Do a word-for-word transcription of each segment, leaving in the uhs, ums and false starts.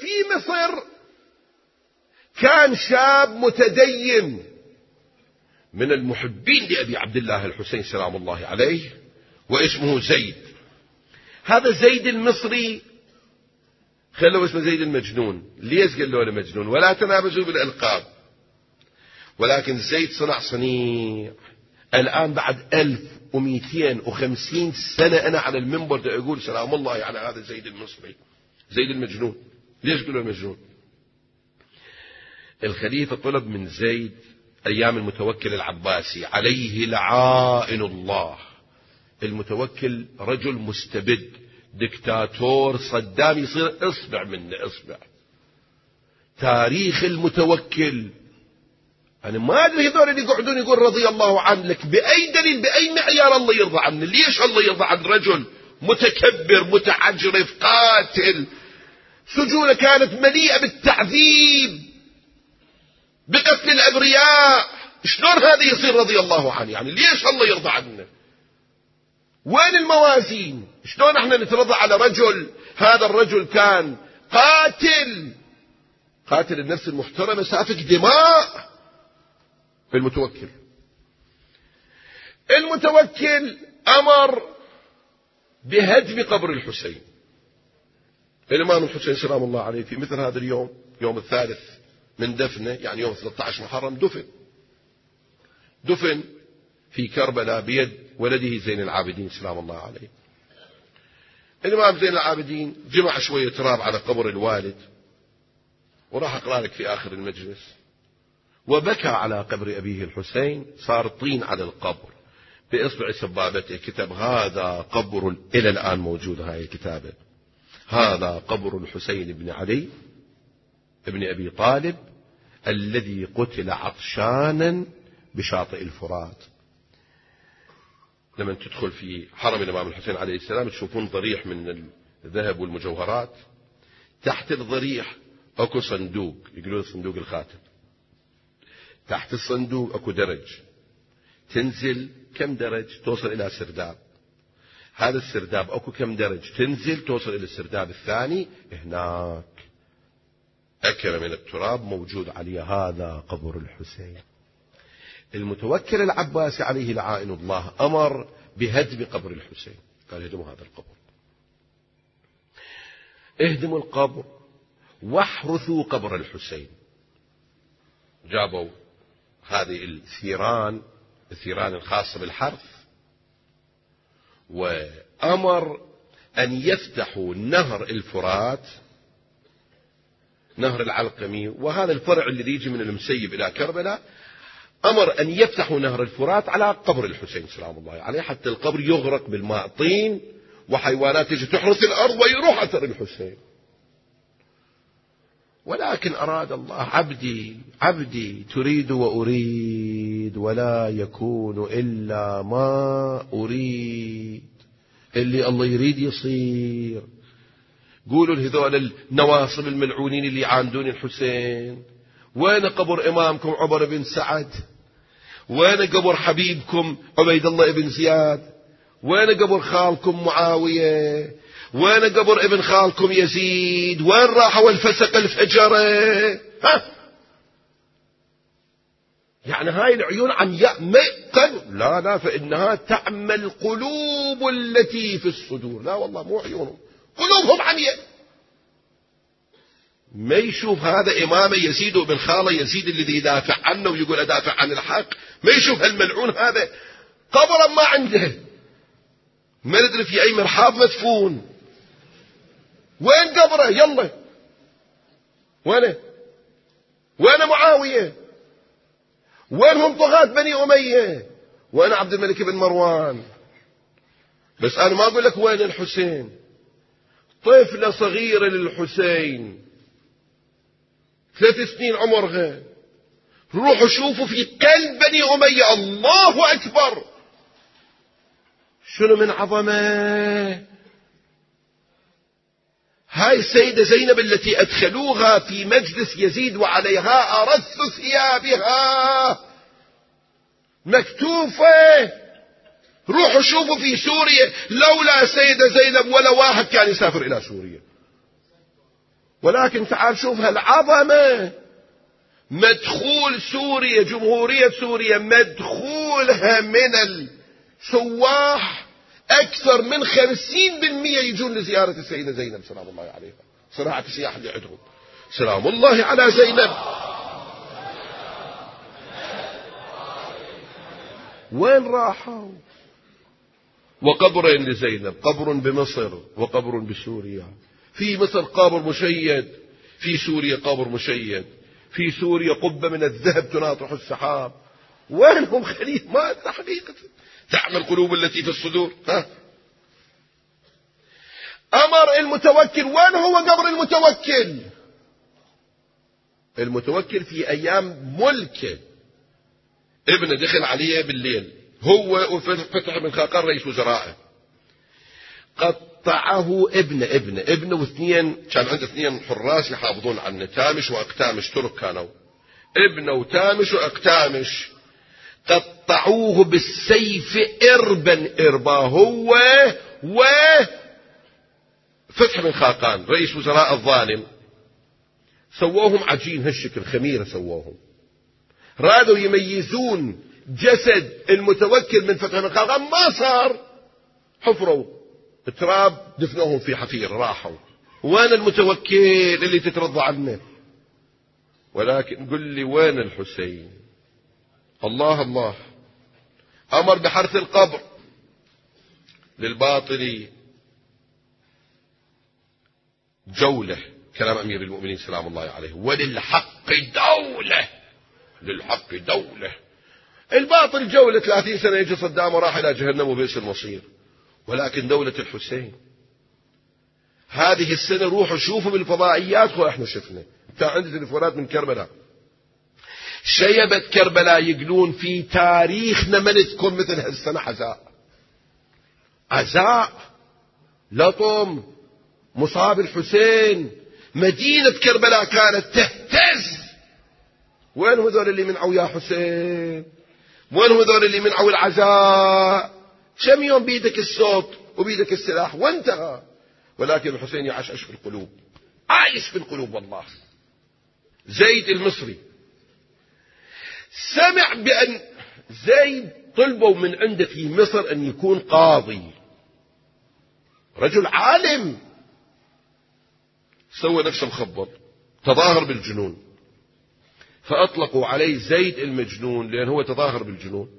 في مصر كان شاب متدين من المحبين لأبي عبد الله الحسين سلام الله عليه، واسمه زيد. هذا زيد المصري خلوا اسمه زيد المجنون. ليش قالوا له مجنون؟ ولا تنابزوا بالألقاب، ولكن زيد صنع صنيع. الآن بعد ألف ومئتين وخمسين سنة أنا على المنبر أقول سلام الله على هذا زيد المصري، زيد المجنون. ليش قالوا المجنون؟ الخليفة طلب من زيد أيام المتوكل العباسي عليه لعائن الله. المتوكل رجل مستبد، دكتاتور، صدام، يصير اصبع منه اصبع. تاريخ المتوكل أنا ما أدري هذول اللي يقعدون يقول رضي الله عنك، بأي دليل بأي معيار الله يرضى عنه؟ ليش الله يرضى عن رجل متكبر متعجرف قاتل، سجونه كانت مليئة بالتعذيب بقتل الأبرياء؟ شلون هذا يصير رضي الله عنه؟ يعني ليش الله يرضى عنه؟ وين الموازين؟ شلون احنا نترضى على رجل هذا الرجل كان قاتل، قاتل النفس المحترمة، سافك دماء؟ المتوكل المتوكل أمر بهدم قبر الحسين. الإمام الحسين سلام الله عليه في مثل هذا اليوم، يوم الثالث من دفنه، يعني يوم ثلاثة عشر محرم، دفن دفن في كربلاء بيد ولده زين العابدين سلام الله عليه. الإمام زين العابدين جمع شوية تراب على قبر الوالد، وراح أقرأ لك في آخر المجلس، وبكى على قبر أبيه الحسين، صار طين على القبر، بإصبع سبابته كتب هذا قبر، إلى الآن موجود هاي الكتابة، هذا قبر الحسين بن علي ابن أبي طالب الذي قتل عطشانا بشاطئ الفرات. لما تدخل في حرم الإمام الحسين عليه السلام تشوفون ضريح من الذهب والمجوهرات، تحت الضريح اكو صندوق يقولون صندوق الخاتم، تحت الصندوق اكو درج، تنزل كم درج توصل الى سرداب، هذا السرداب اكو كم درج تنزل توصل الى السرداب الثاني، هناك أكرة من التراب موجود عليه هذا قبر الحسين. المتوكل العباسي عليه لعائن الله أمر بهدم قبر الحسين، قال اهدموا هذا القبر، اهدموا القبر واحرثوا قبر الحسين. جابوا هذه الثيران الثيران الخاصة بالحرث، وأمر أن يفتحوا نهر الفرات، نهر العلقمي، وهذا الفرع الذي يجي من المسيب إلى كربلاء، أمر أن يفتحوا نهر الفرات على قبر الحسين سلام الله عليه، حتى القبر يغرق بالماء، طين وحيوانات تجي تحرث الأرض ويروح أثر الحسين. ولكن أراد الله عبدي عبدي تريد وأريد ولا يكون إلا ما أريد، اللي الله يريد يصير. قولوا لهذول النواصب الملعونين اللي يعاندون الحسين، وين قبر إمامكم عمر بن سعد؟ وين قبر حبيبكم عبيد الله بن زياد؟ وين قبر خالكم معاوية؟ وين قبر ابن خالكم يزيد؟ وين راحوا الفسق الفجرة؟ ها؟ يعني هاي العيون عن يأمئن؟ لا لا، فإنها تعمى القلوب التي في الصدور. لا والله مو عيونهم، قلوبهم عمياء. ما يشوف هذا إمامه يزيد وابن خاله يزيد الذي يدافع عنه ويقول أدافع عن الحق، ما يشوف هالملعون هذا قبرا ما عنده، ما ندري في أي مرحاض مدفون. وين قبره؟ يلا وين وين معاوية؟ وينهم طغاة بني أمية؟ وين عبد الملك بن مروان؟ بس أنا ما أقول لك وين الحسين. طفلة صغيرة للحسين ثلاث سنين عمرها، روحوا شوفوا في قلب بني أمية، الله أكبر شنو من عظمة. هاي السيدة زينب التي أدخلوها في مجلس يزيد وعليها أرث ثيابها مكتوفة، روحوا شوفوا في سوريا، لولا سيدة زينب ولا واحد كان يسافر إلى سوريا. ولكن تعال شوف هالعظمة، مدخول سوريا، جمهورية سوريا مدخولها من السواح أكثر من خمسين بالمئة يجون لزيارة السيدة زينب سلام الله عليها. صراحة السياح اللي عندهم سلام الله على زينب. وين راحوا؟ وقبرين لزينب، قبر بمصر وقبر بسوريا. في مصر قبر مشيد، في سوريا قبر مشيد، في سوريا قبة من الذهب تناطح السحاب. وينهم خليل؟ ما حقيقة تعمى القلوب التي في الصدور. ها؟ أمر المتوكل، وين هو قبر المتوكل؟ المتوكل في أيام ملكه ابنه دخل عليه بالليل، هو وفتح بن خاقان رئيس وزرائه، قطعه ابنه ابنه ابنه واثنين، كان عنده اثنين حراس يحافظون عنه، تامش واقتامش، ترك كانوا، ابنه وتامش واقتامش، قطعوه بالسيف إربا إربا، هو و فتح بن خاقان رئيس وزراء الظالم. سووهم عجين هالشكل، خميرة سووهم. رادوا يميزون جسد المتوكل من فتح بن خاقان، ما صار، حفروا التراب دفنوهم في حفير، راحوا. وين المتوكل اللي تترضى عنه؟ ولكن قل لي وين الحسين؟ الله الله. أمر بحرث القبر للباطل جولة، كلام أمير المؤمنين سلام الله عليه، وللحق دولة، للحق دولة. الباطل جولة ثلاثين سنة، يجي صدام وراح إلى جهنم وبئس المصير. ولكن دولة الحسين هذه السنة روحوا شوفوا بالفضائيات، واحنا شفنا كان عندي تلفونات من كربلاء، شيبة كربلاء يقولون في تاريخنا ما نذكر مثل هالسنة عزاء، عزاء لطم مصاب الحسين، مدينة كربلاء كانت تهتز. وين هذول اللي منعوا يا حسين؟ وين هذول اللي منعوا العزاء؟ كم يوم بيدك الصوت وبيدك السلاح وانتهى. ولكن الحسين يعشعش في القلوب، عايش في القلوب والله. زيد المصري سمع بأن زيد طلبوا من عنده في مصر أن يكون قاضي، رجل عالم، سوى نفسه مخبط، تظاهر بالجنون، فأطلقوا عليه زيد المجنون لأن هو تظاهر بالجنون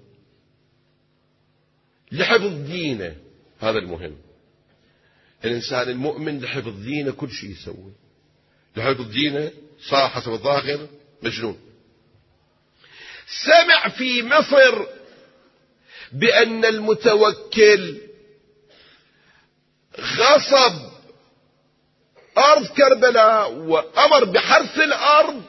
لحفظ دينه. هذا المهم، الإنسان المؤمن لحفظ دينه كل شيء يسوي، لحفظ دينه صار حسب الظاهر مجنون. سمع في مصر بأن المتوكل غصب أرض كربلاء وأمر بحرث الأرض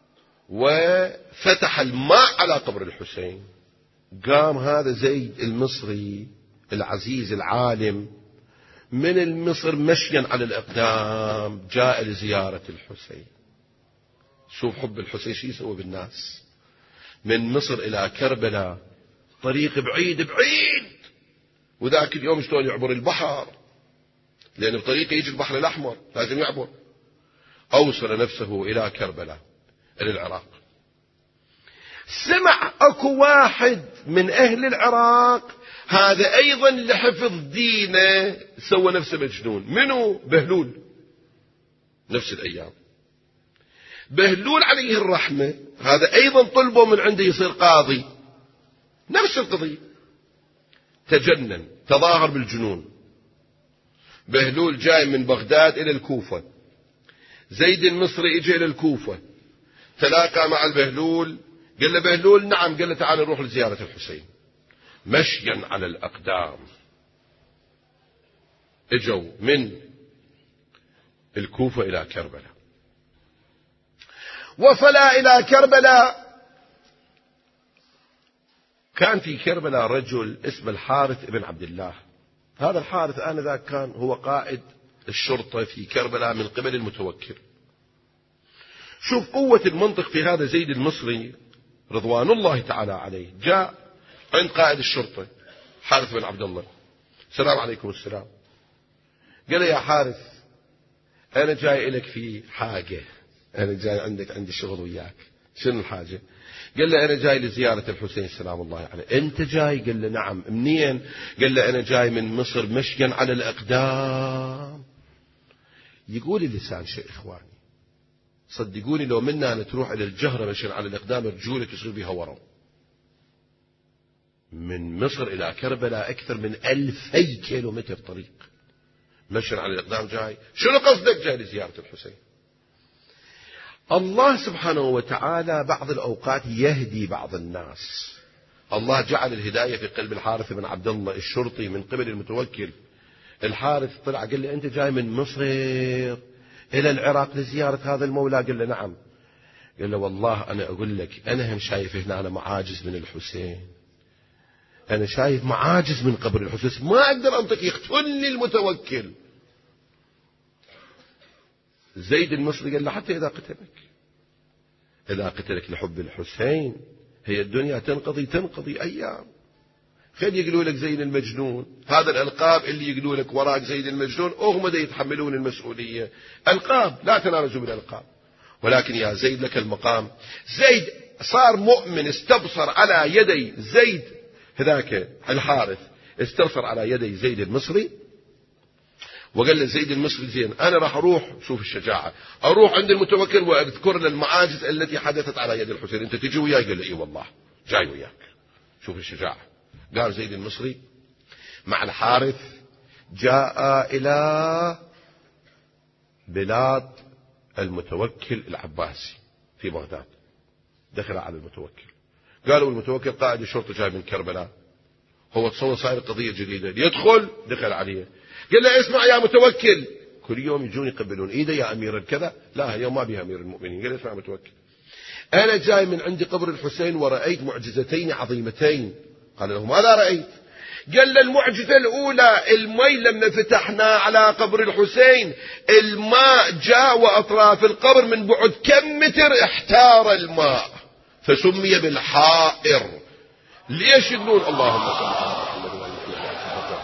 وفتح الماء على قبر الحسين. قام هذا زيد المصري العزيز العالم من المصر مشيا على الأقدام، جاء لزيارة الحسين. شوف حب الحسين شو يسوي بالناس. من مصر إلى كربلاء طريق بعيد بعيد، وذاك اليوم شلون يعبر البحر، لأن بطريقه يجي البحر الأحمر لازم يعبر. أوصل نفسه إلى كربلاء إلى العراق. سمع أكو واحد من أهل العراق هذا أيضا لحفظ دينه سوى نفسه مجنون. منو؟ بهلول. نفس الأيام بهلول عليه الرحمة هذا أيضا طلبوا من عنده يصير قاضي، نفس القضية، تجنن، تظاهر بالجنون. بهلول جاي من بغداد إلى الكوفة، زيد المصري اجى إلى الكوفة، تلاقى مع البهلول، قال له بهلول نعم، قال له تعال نروح لزيارة الحسين. مشيا على الأقدام اجوا من الكوفة إلى كربلاء. وصلا إلى كربلاء. كان في كربلاء رجل اسمه الحارث ابن عبد الله. هذا الحارث آنذاك كان هو قائد الشرطة في كربلاء من قبل المتوكل. شوف قوة المنطق في هذا زيد المصري رضوان الله تعالى عليه. جاء عند قائد الشرطة حارث بن عبد الله، السلام عليكم. السلام. قال يا حارث أنا جاي إليك في حاجة، أنا جاي عندك عندي شغل وياك. شنو الحاجة؟ قال له أنا جاي لزيارة الحسين سلام الله عليه. أنت جاي؟ قال له نعم. منين؟ قال له أنا جاي من مصر مشيا على الأقدام. يقول اللسان شيء إخواني، صدقوني لو منا أن تروح إلى الجهرة مشيا على الأقدام رجولك يصير بها ورم. من مصر إلى كربلاء أكثر من ألفي كيلو متر طريق مشيا على الأقدام جاي. شنو قصدك؟ جاي لزيارة الحسين. الله سبحانه وتعالى بعض الأوقات يهدي بعض الناس. الله جعل الهداية في قلب الحارث بن عبد الله الشرطي من قبل المتوكل. الحارث طلع قال لي أنت جاي من مصر إلى العراق لزيارة هذا المولى؟ قال له نعم. قال له والله أنا أقول لك أنا هم شايف هنا أنا معاجز من الحسين، أنا شايف معاجز من قبر الحسين، ما أقدر أنطق، يقتلني المتوكل. زيد المصري قال له حتى إذا قتلك، إذا قتلك لحب الحسين هي الدنيا تنقضي تنقضي أيام. خلي يقولوا لك زيد المجنون، هذا الألقاب اللي يقولوا لك وراك زيد المجنون هم دا يتحملون المسؤولية. ألقاب لا تنالزوا بالألقاب، ولكن يا زيد لك المقام. زيد صار مؤمن، استبصر على يدي زيد هذاك الحارث، استبصر على يدي زيد المصري، وقال له زيد المصري زين أنا راح أروح، شوف الشجاعة، أروح عند المتوكل وأذكر له المعاجز التي حدثت على يد الحسين، أنت تجي وياي؟ قال له إيه والله جاي وياك. شوف الشجاعة. قال زيد المصري مع الحارث جاء إلى بلاد المتوكل العباسي في بغداد. دخل على المتوكل، قالوا المتوكل قائد الشرطة جاي من كربلاء، هو تصور صاير قضية جديدة. يدخل دخل عليه قال له اسمع يا متوكل، كل يوم يجون يقبلون ايده يا امير الكذا، لا اليوم ما بها امير المؤمنين. قال اسمع متوكل، انا جاي من عند قبر الحسين ورأيت معجزتين عظيمتين. قال له ماذا رأيت؟ قال له المعجزة الأولى المي لما فتحنا على قبر الحسين الماء جاء وأطراف القبر من بعد كم متر احتار الماء فسمي بالحائر. ليش يقولون اللهم صل على محمد وعلى آله؟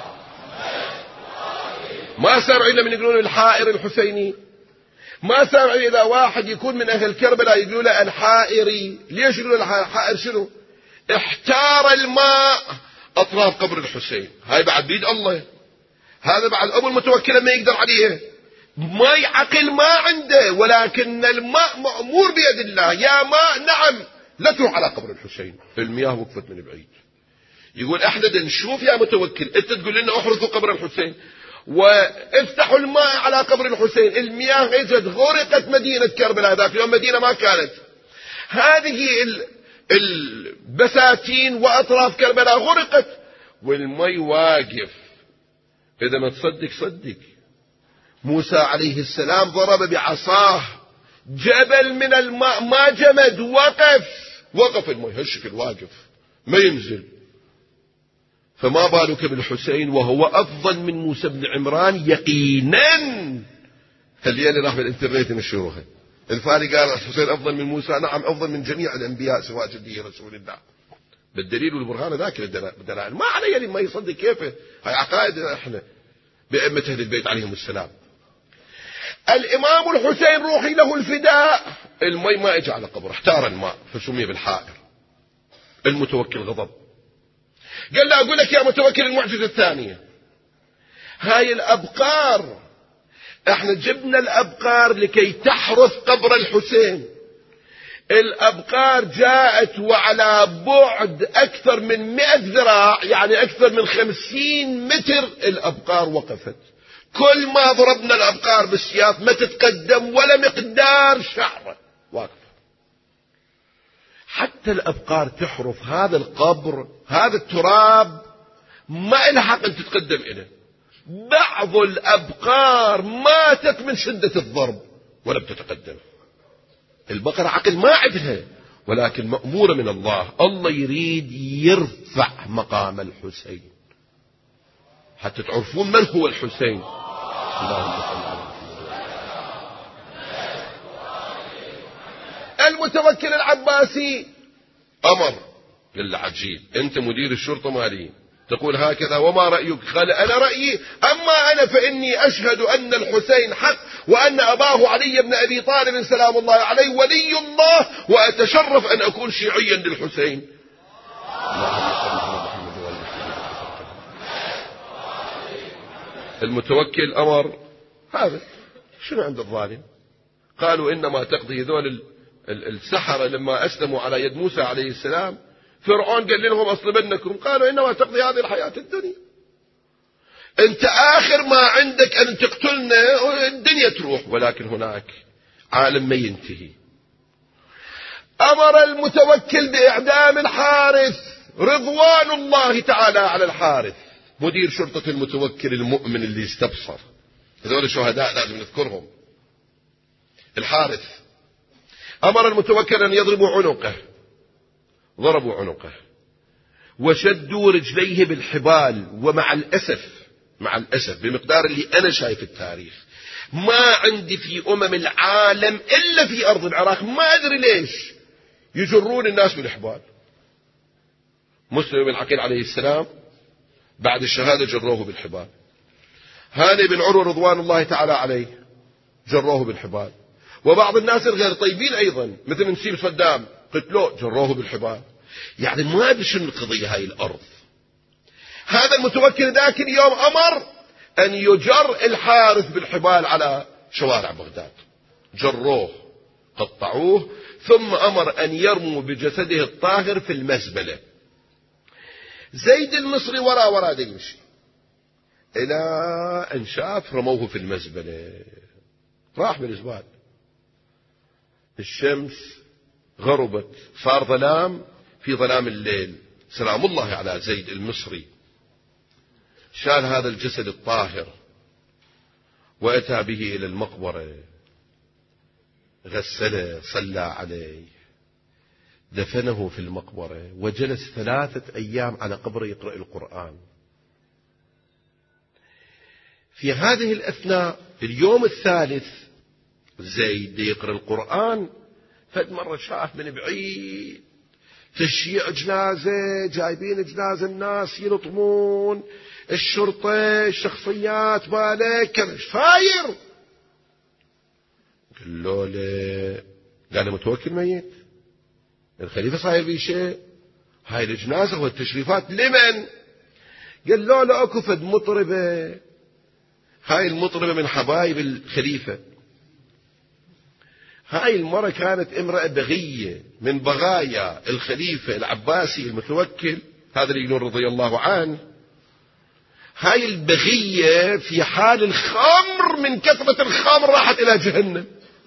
ما سمع إلا من يقولون الحائر الحسيني، ما سمع إذا واحد يكون من أهل كربلاء يقولوا له الحائري. ليش يقولوا الحائر؟ شنو؟ احتار الماء أطراف قبر الحسين. هاي بعد بيد الله، هذا بعد أبو المتوكل ما يقدر عليه، ما يعقل ما عنده، ولكن الماء مأمور بيد الله. يا ماء نعم لا تروح على قبر الحسين. المياه وقفت من بعيد. يقول احنا نشوف يا متوكل، انت تقول لنا احرقوا قبر الحسين وافتحوا الماء على قبر الحسين، المياه اجت غرقت مدينة كربلاء. ذاك اليوم مدينة ما كانت، هذه البساتين واطراف كربلاء غرقت والمي واقف. اذا ما تصدق صدق. موسى عليه السلام ضرب بعصاه جبل من الماء ما جمد، وقف وقف المي هالشكل واقف ما ينزل. فما بالك بالحسين وهو أفضل من موسى بن عمران يقينا. خلينا راح بالانترنت نشروها. الفاري قال الحسين أفضل من موسى، نعم أفضل من جميع الأنبياء سواء جدي رسول الله. بالدليل والبرهان ذاك الدلائل. ما علي ما يصدق كيفه، هاي عقائد احنا بأئمة أهل البيت عليهم السلام. الإمام الحسين روحي له الفداء، المي ما اجى على قبره احتار الماء فسمي بالحائر. المتوكل غضب، قال له أقول لك يا متوكل المعجزة الثانية، هاي الأبقار احنا جبنا الأبقار لكي تحرث قبر الحسين. الأبقار جاءت وعلى بعد أكثر من مئة ذراع، يعني أكثر من خمسين متر الأبقار وقفت. كل ما ضربنا الأبقار بالسياف ما تتقدم ولا مقدار شعرة واقف. حتى الأبقار تحرف هذا القبر، هذا التراب ما إلها حق أن تتقدم إليه. بعض الأبقار ماتت من شدة الضرب ولا بتتقدم. البقرة عقل ما عندها، ولكن مأمورة من الله. الله يريد يرفع مقام الحسين حتى تعرفون من هو الحسين. اللهم صل على المتوكل العباسي. أمر قال له عجيب، أنت مدير الشرطة مالي، تقول هكذا وما رأيك؟ قال أنا رأيي، أما أنا فإني أشهد أن الحسين حق وأن أباه علي بن أبي طالب سلام الله عليه ولي الله، وأتشرف أن أكون شيعيا للحسين. المتوكل أمر هذا شنو عند الظالم؟ قالوا إنما تقضي ذول السحرة لما أسلموا على يد موسى عليه السلام، فرعون قال لهم أصلبنكم، قالوا إنما تقضي هذه الحياة الدنيا، أنت آخر ما عندك أن تقتلنا والدنيا تروح، ولكن هناك عالم ما ينتهي. أمر المتوكل بإعدام الحارث رضوان الله تعالى على الحارث، مدير شرطة المتوكل المؤمن اللي استبصر، هذول الشهداء لازم نذكرهم. الحارث أمر المتوكل أن يضربوا عنقه، ضربوا عنقه وشدوا رجليه بالحبال، ومع الأسف مع الأسف بمقدار اللي أنا شايف التاريخ ما عندي في أمم العالم إلا في أرض العراق ما أدري ليش يجرون الناس بالحبال. مسلم بن عقيل عليه السلام بعد الشهادة جروه بالحبال، هاني بن عروة رضوان الله تعالى عليه جروه بالحبال، وبعض الناس الغير طيبين أيضا مثل نسيب صدام قتلوه جروه بالحبال. يعني ما أدري شنو القضية هاي الأرض. هذا المتوكل ذاك اليوم أمر أن يجر الحارث بالحبال على شوارع بغداد، جروه قطعوه، ثم أمر أن يرموا بجسده الطاهر في المزبلة. زيد المصري ورا ورا دا يمشي إلى أن شاف رموه في المزبلة، راح بالزبال، الشمس غربت، صار ظلام في ظلام الليل، سلام الله على زيد المصري، شال هذا الجسد الطاهر وأتى به إلى المقبرة، غسله، صلى عليه، دفنه في المقبرة، وجلس ثلاثة أيام على قبره يقرأ القرآن. في هذه الأثناء اليوم الثالث زيد يقرأ القرآن، فد مرة شاف من بعيد تشييع جنازة، جايبين جنازة الناس يلطمون، الشرطة الشخصيات بالك فاير. قال له لا، قال متوكل ميت، الخليفة صاير بيه شيء، هاي الجنازة والتشريفات لمن؟ قال له لا اكو فد مطربة، هاي المطربة من حبايب الخليفة، هاي المرة كانت امرأة بغية من بغايا الخليفة العباسي المتوكل، هذا اللي يقولون رضي الله عنه، هاي البغية في حال الخمر، من كثرة الخمر راحت إلى جهنم،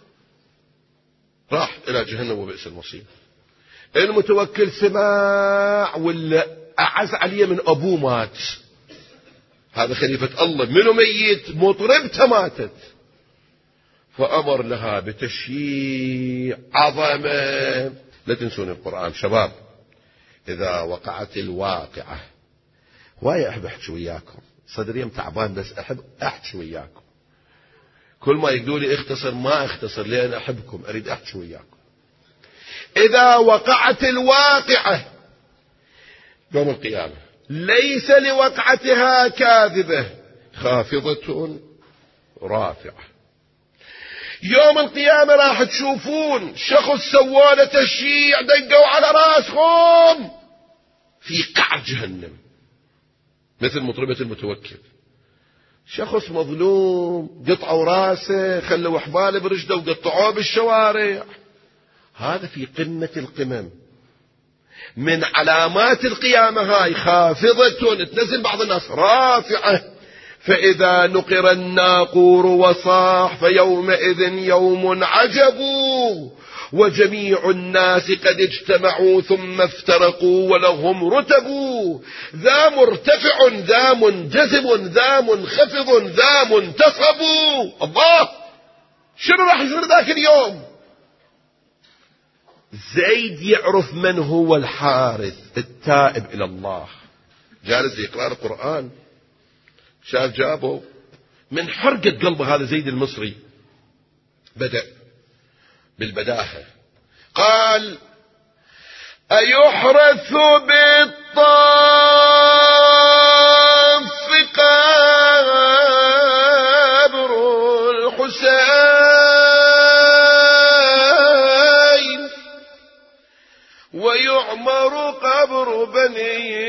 راح إلى جهنم وبئس المصير. المتوكل سماع ولا أعز عليه من أبوه مات، هذا خليفة الله منه ميت، مطربته ماتت، فأمر لها بتشييع عظمة. لا تنسون القرآن شباب، إذا وقعت الواقعة، وايا أحب أحكي وياكم، صدري تعبان بس أحب أحكي وياكم، كل ما يقولوا لي اختصر ما اختصر لأن أحبكم، أريد أحكي وياكم. إذا وقعت الواقعة يوم القيامة ليس لوقعتها كاذبة خافضة رافعة، يوم القيامة راح تشوفون شخص سواله تشييع دقوا على راسهم في قعر جهنم مثل مطربة المتوكل، شخص مظلوم قطعوا راسه، خلوا حباله برجله وقطعوه بالشوارع، هذا في قمة القمم. من علامات القيامة هاي خافضة، تنزل بعض الناس، رافعة، فإذا نقر الناقور وصاح فيومئذ يوم عجب، وجميع الناس قد اجتمعوا ثم افترقوا ولهم رتب، ذا مرتفع ذا منجذب ذا منخفض ذا منتصب. الله، شنو راح يصير ذاك اليوم؟ زيد يعرف من هو الحارث التائب إلى الله، جالس يقرأ القرآن، شاف جابه من حرقة قلبه هذا زيد المصري، بدأ بالبداهة، قال أيحرث بالطاعة بني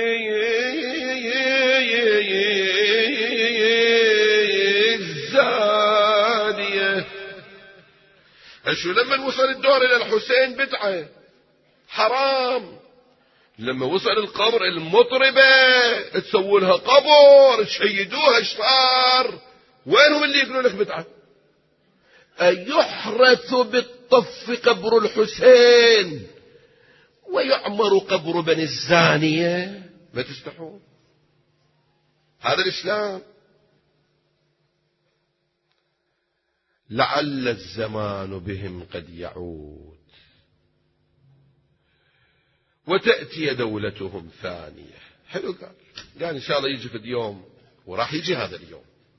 الزانية. أشو لما وصل الدور إلى الحسين بدعة حرام، لما وصل القبر المطربة تسووا لها قبر تشيدوها ايش صار؟ وينهم اللي يقولون لك بدعة؟ أيحرث بالطف قبر الحسين ويعمر قبر بني الزانية؟ ما تستحون؟ هذا الإسلام. لعل الزمان بهم قد يعود وتأتي دولتهم ثانية. حلو قال قال إن شاء الله يجي في اليوم، وراح يجي هذا اليوم.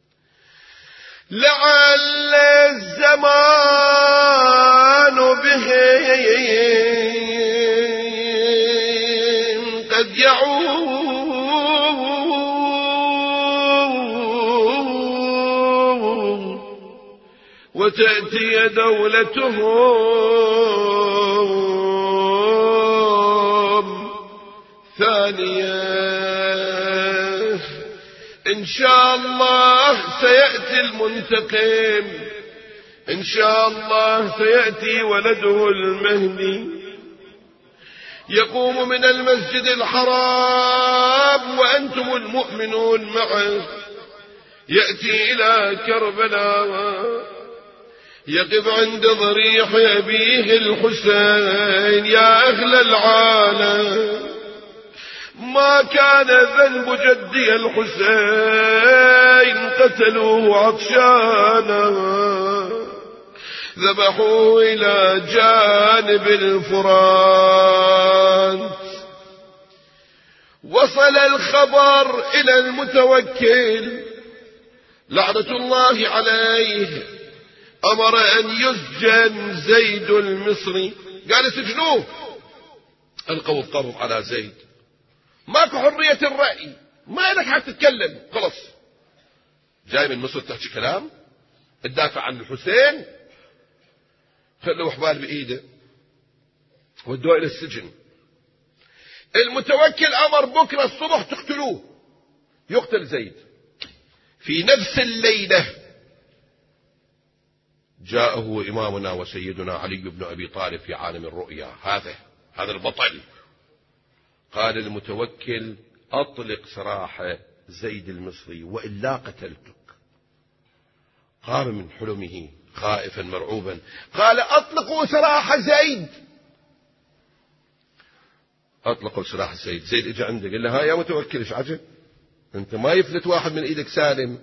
لعل الزمان بهم قد يعود وتأتي دولتهم ثانية. إن شاء الله سيأتي المنتقم، إن شاء الله سيأتي ولده المهدي يقوم من المسجد الحرام وأنتم المؤمنون معه، يأتي إلى كربلاء يقف عند ضريح أبيه الحسين. يا أهل العالم، ما كان ذنب جدي الحسين، قتلوه عطشانا ذبحوه إلى جانب الفرات. وصل الخبر إلى المتوكل لعنة الله عليه، أمر أن يسجن زيد المصري. قال سجنوه، ألقوا القبض على زيد، ماكو حرية الرأي، ما لك حق تتكلم، خلص جاي من مصر تحكي كلام تدافع عن الحسين. خلوا حبال بإيده ودوه إلى السجن. المتوكل أمر بكرة الصبح تقتلوه، يقتل زيد. في نفس الليلة جاءه إمامنا وسيدنا علي بن أبي طالب في عالم الرؤيا، هذا هذا البطل. قال المتوكل أطلق سراح زيد المصري وإلا قتلتك. قام من حلمه خائفا مرعوبا، قال أطلقوا سراح زيد. أطلقوا سراح زيد. زيد اجى عنده قال له ها يا متوكل ايش عجب، انت ما يفلت واحد من ايدك سالم.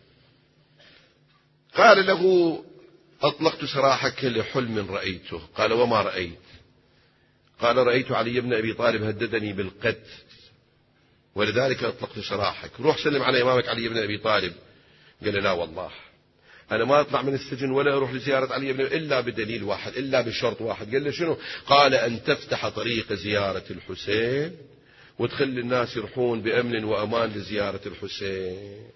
قال له أطلقت سراحك لحلم رأيته. قال وما رأيت؟ قال رأيت علي بن أبي طالب هددني بالقتل ولذلك أطلقت سراحك، روح سلم على إمامك علي بن أبي طالب. قال لا والله أنا ما أطلع من السجن ولا أروح لزيارة علي بن إلا بدليل واحد، إلا بشرط واحد. قال له شنو؟ قال أن تفتح طريق زيارة الحسين وتخلي الناس يروحون بأمن وأمان لزيارة الحسين.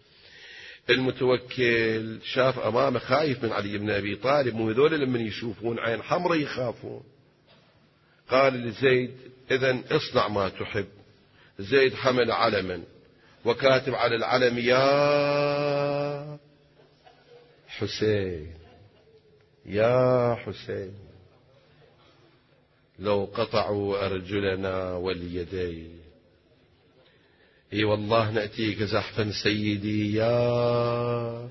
المتوكل شاف أمامه خايف من علي بن أبي طالب، مو هذول لمن يشوفون عين حمراء يخافون. قال لزيد إذن اصنع ما تحب. زيد حمل علما وكاتب على العلم يا حسين يا حسين لو قطعوا أرجلنا واليدين، اي والله نأتيك زحفا سيدي يا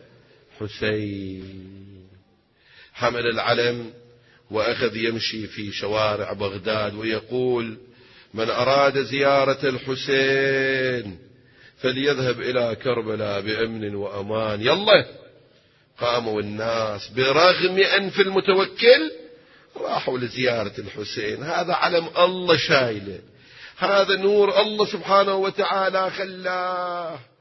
حسين. حمل العلم وأخذ يمشي في شوارع بغداد ويقول من أراد زيارة الحسين فليذهب إلى كربلاء بأمن وأمان. يلا قاموا الناس برغم أنف المتوكل راحوا لزيارة الحسين. هذا علم الله شايله، هذا نور الله سبحانه وتعالى خلاه.